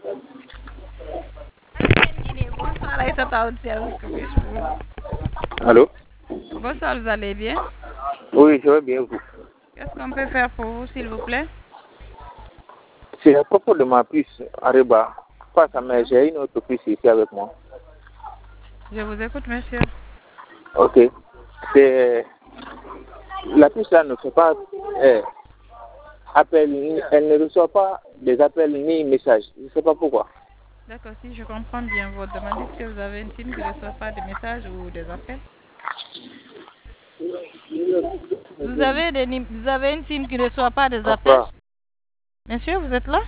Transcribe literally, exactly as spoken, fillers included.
Bonsoir Aïssata au service, que puis-je pour vous? Allô? Bonsoir, vous allez bien? Oui, je vais bien vous. Qu'est-ce qu'on peut faire pour vous, s'il vous plaît? C'est à propos de ma puce Ariba. Pas ça, mais j'ai une autre puce ici avec moi. Je vous écoute, monsieur. Ok. C'est la puce là ne fait pas euh, appel, ni- elle ne reçoit pas des appels ni messages. Je ne sais pas pourquoi. D'accord, si je comprends bien votre demande, est-ce que vous avez une SIM qui ne reçoit pas de messages ou des appels? Vous avez, des, nim- vous avez une SIM qui ne reçoit pas des appels? Enfin, Monsieur, vous êtes là?